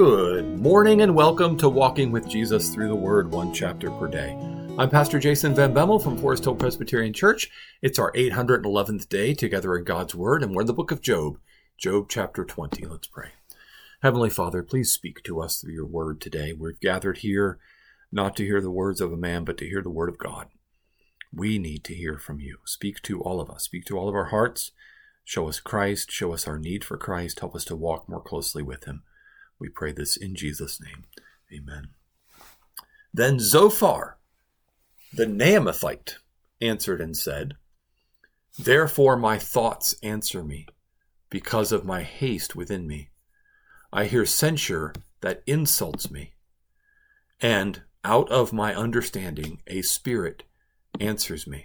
Good morning and welcome to Walking with Jesus Through the Word, one chapter per day. I'm Pastor Jason Van Bemmel from Forest Hill Presbyterian Church. It's our 811th day together in God's Word, and we're in the book of Job, Job chapter 20. Let's pray. Heavenly Father, please speak to us through your Word today. We're gathered here not to hear the words of a man, but to hear the Word of God. We need to hear from you. Speak to all of us. Speak to all of our hearts. Show us Christ. Show us our need for Christ. Help us to walk more closely with him. We pray this in Jesus' name. Amen. Then Zophar, the Naamathite, answered and said, "Therefore my thoughts answer me, because of my haste within me. I hear censure that insults me, and out of my understanding a spirit answers me.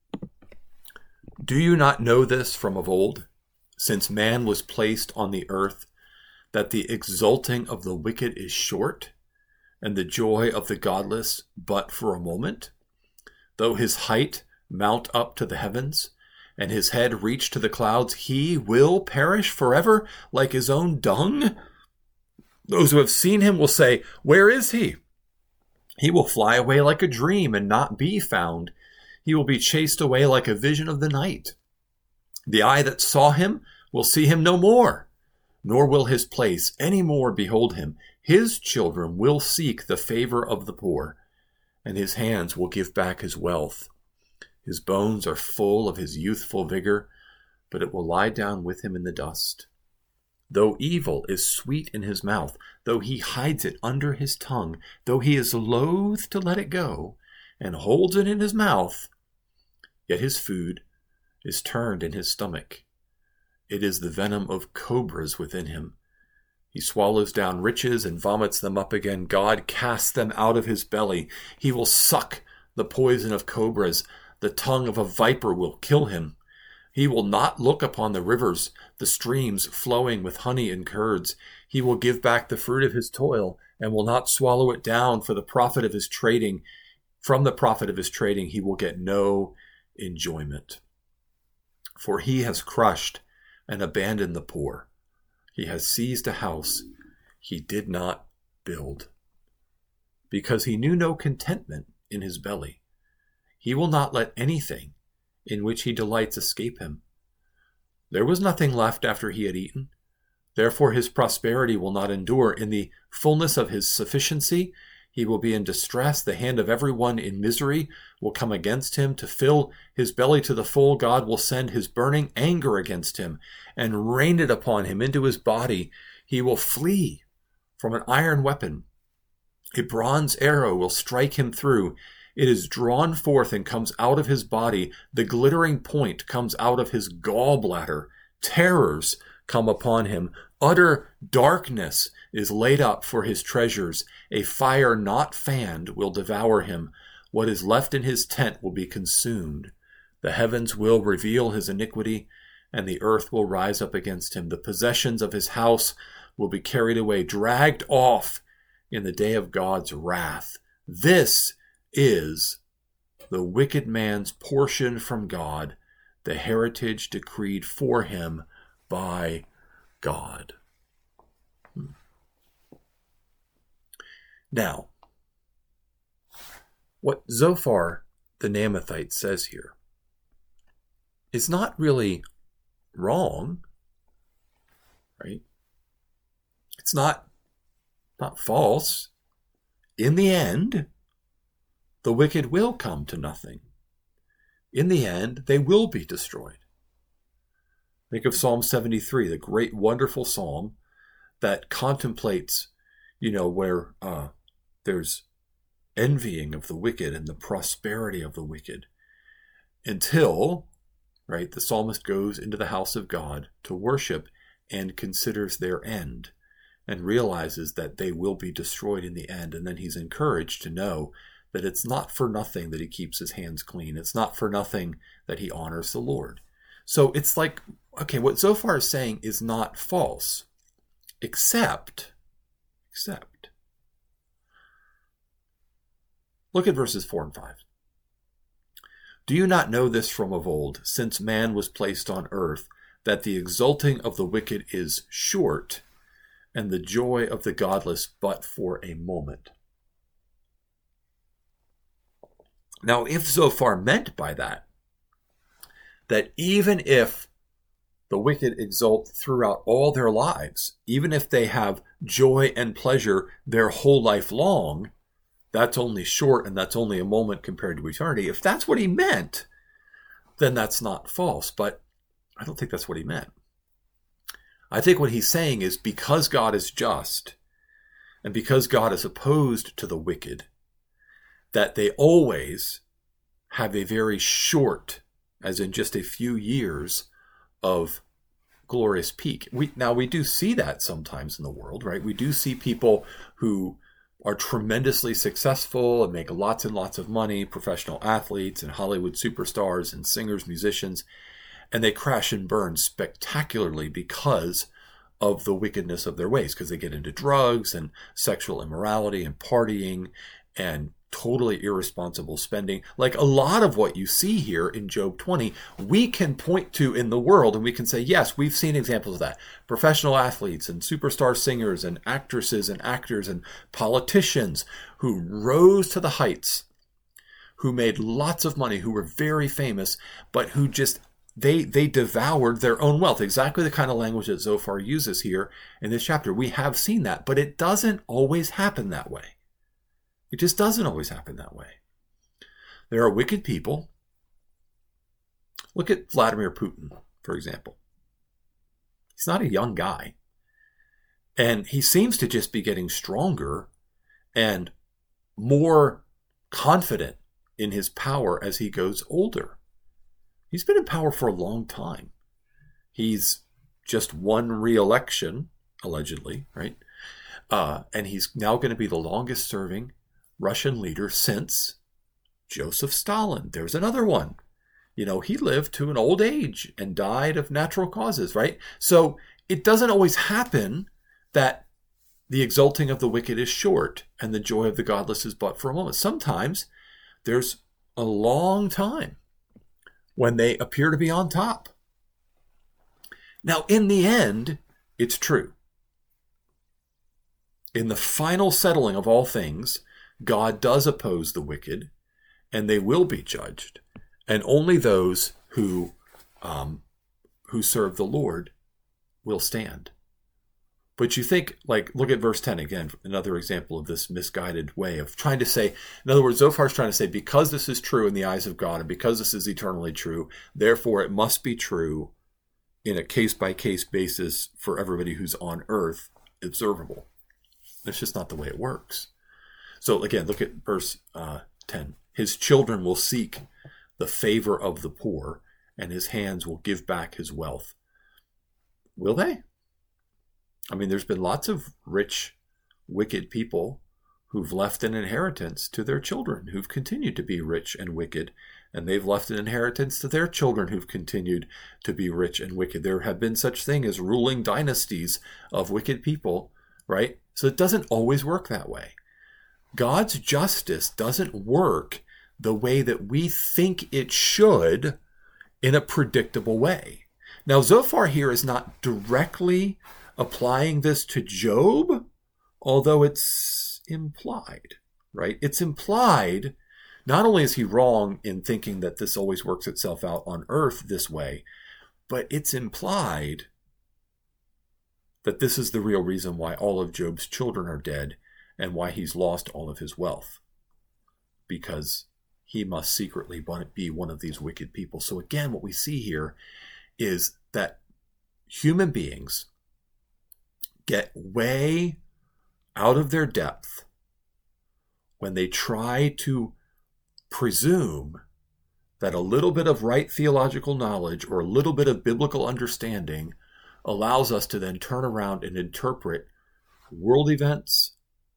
Do you not know this from of old, since man was placed on the earth, that the exulting of the wicked is short, and the joy of the godless but for a moment? Though his height mount up to the heavens, and his head reach to the clouds, he will perish forever like his own dung. Those who have seen him will say, 'Where is he?' He will fly away like a dream and not be found. He will be chased away like a vision of the night. The eye that saw him will see him no more, nor will his place any more behold him. His children will seek the favor of the poor, and his hands will give back his wealth. His bones are full of his youthful vigor, but it will lie down with him in the dust. Though evil is sweet in his mouth, though he hides it under his tongue, though he is loath to let it go, and holds it in his mouth, yet his food is turned in his stomach. It is the venom of cobras within him. He swallows down riches and vomits them up again. God casts them out of his belly. He will suck the poison of cobras. The tongue of a viper will kill him. He will not look upon the rivers, the streams flowing with honey and curds. He will give back the fruit of his toil and will not swallow it down for the profit of his trading. From the profit of his trading, he will get no enjoyment. For he has crushed and abandoned the poor. He has seized a house he did not build. Because he knew no contentment in his belly, he will not let anything in which he delights escape him. There was nothing left after he had eaten. Therefore his prosperity will not endure. In the fullness of his sufficiency, he will be in distress. The hand of everyone in misery will come against him. To fill his belly to the full, God will send his burning anger against him and rain it upon him into his body. He will flee from an iron weapon. A bronze arrow will strike him through. It is drawn forth and comes out of his body. The glittering point comes out of his gallbladder. Terrors come upon him. Utter darkness is laid up for his treasures. A fire not fanned will devour him. What is left in his tent will be consumed. The heavens will reveal his iniquity, and the earth will rise up against him. The possessions of his house will be carried away, dragged off in the day of God's wrath. This is the wicked man's portion from God, the heritage decreed for him by God. Now, what Zophar the Naamathite says here is not really wrong, right? It's not false. In the end, the wicked will come to nothing. In the end, they will be destroyed. Think of Psalm 73, the great, wonderful psalm that contemplates, where there's envying of the wicked and the prosperity of the wicked until, right, the psalmist goes into the house of God to worship and considers their end and realizes that they will be destroyed in the end. And then he's encouraged to know that it's not for nothing that he keeps his hands clean. It's not for nothing that he honors the Lord. So it's like, okay, what Zophar is saying is not false, except, look at verses 4 and 5. Do you not know this from of old, since man was placed on earth, that the exulting of the wicked is short, and the joy of the godless but for a moment. Now, if Zophar meant by that even if the wicked exult throughout all their lives, even if they have joy and pleasure their whole life long, that's only short and that's only a moment compared to eternity. If that's what he meant, then that's not false. But I don't think that's what he meant. I think what he's saying is because God is just and because God is opposed to the wicked, that they always have a very short, as in just a few years, of glorious peak. We do see that sometimes in the world, right? We do see people who are tremendously successful and make lots and lots of money, professional athletes and Hollywood superstars and singers, musicians, and they crash and burn spectacularly because of the wickedness of their ways, because they get into drugs and sexual immorality and partying and totally irresponsible spending. Like a lot of what you see here in Job 20, we can point to in the world and we can say, yes, we've seen examples of that. Professional athletes and superstar singers and actresses and actors and politicians who rose to the heights, who made lots of money, who were very famous, but who just, they devoured their own wealth. Exactly the kind of language that Zophar uses here in this chapter. We have seen that, but it doesn't always happen that way. It just doesn't always happen that way. There are wicked people. Look at Vladimir Putin, for example. He's not a young guy. And he seems to just be getting stronger and more confident in his power as he goes older. He's been in power for a long time. He's just won re-election, allegedly, right? And he's now going to be the longest serving Russian leader since Joseph Stalin. There's another one. He lived to an old age and died of natural causes, right? So it doesn't always happen that the exulting of the wicked is short and the joy of the godless is but for a moment. Sometimes there's a long time when they appear to be on top. Now, in the end, it's true. In the final settling of all things, God does oppose the wicked, and they will be judged, and only those who serve the Lord will stand. But you think, look at verse 10 again, another example of this misguided way of trying to say, in other words, Zophar's trying to say, because this is true in the eyes of God, and because this is eternally true, therefore it must be true in a case-by-case basis for everybody who's on earth observable. That's just not the way it works. So again, look at verse 10. His children will seek the favor of the poor, and his hands will give back his wealth. Will they? I mean, there's been lots of rich, wicked people who've left an inheritance to their children, who've continued to be rich and wicked, and they've left an inheritance to their children who've continued to be rich and wicked. There have been such thing as ruling dynasties of wicked people, right? So it doesn't always work that way. God's justice doesn't work the way that we think it should in a predictable way. Now, Zophar here is not directly applying this to Job, although it's implied, right? It's implied. Not only is he wrong in thinking that this always works itself out on earth this way, but it's implied that this is the real reason why all of Job's children are dead and why he's lost all of his wealth, because he must secretly be one of these wicked people. So again, what we see here is that human beings get way out of their depth when they try to presume that a little bit of right theological knowledge or a little bit of biblical understanding allows us to then turn around and interpret world events,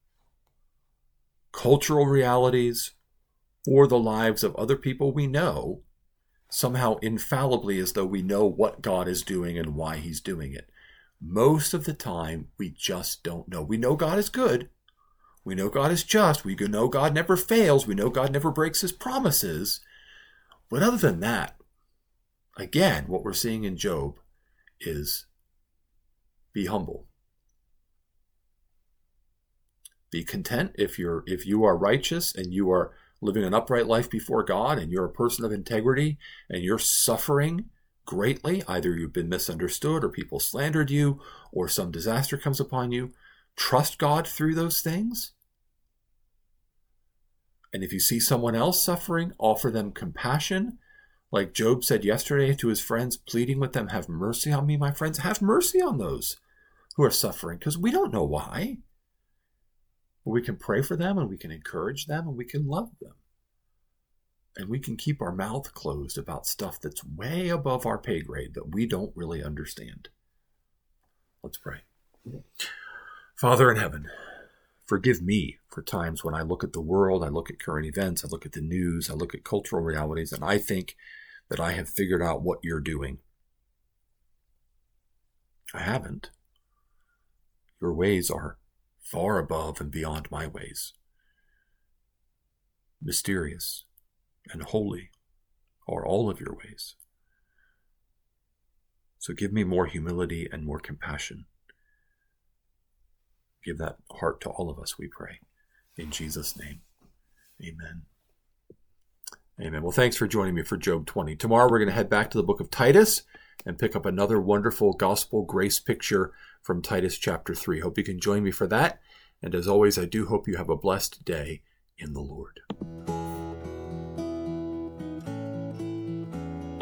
cultural realities, or the lives of other people we know somehow infallibly as though we know what God is doing and why he's doing it. Most of the time, we just don't know. We know God is good. We know God is just. We know God never fails. We know God never breaks his promises. But other than that, again, what we're seeing in Job is be humble. Be content if you are righteous and you are living an upright life before God and you're a person of integrity and you're suffering greatly. Either you've been misunderstood or people slandered you or some disaster comes upon you. Trust God through those things. And if you see someone else suffering, offer them compassion. Like Job said yesterday to his friends, pleading with them, have mercy on me, my friends. Have mercy on those who are suffering, because we don't know why. But we can pray for them and we can encourage them and we can love them. And we can keep our mouth closed about stuff that's way above our pay grade that we don't really understand. Let's pray. Father in heaven, forgive me for times when I look at the world, I look at current events, I look at the news, I look at cultural realities, and I think that I have figured out what you're doing. I haven't. Your ways are far above and beyond my ways. Mysterious and holy are all of your ways. So give me more humility and more compassion. Give that heart to all of us, we pray. In Jesus' name, amen. Amen. Well, thanks for joining me for Job 20. Tomorrow we're going to head back to the book of Titus and pick up another wonderful gospel grace picture from Titus chapter 3. Hope you can join me for that. And as always, I do hope you have a blessed day in the Lord.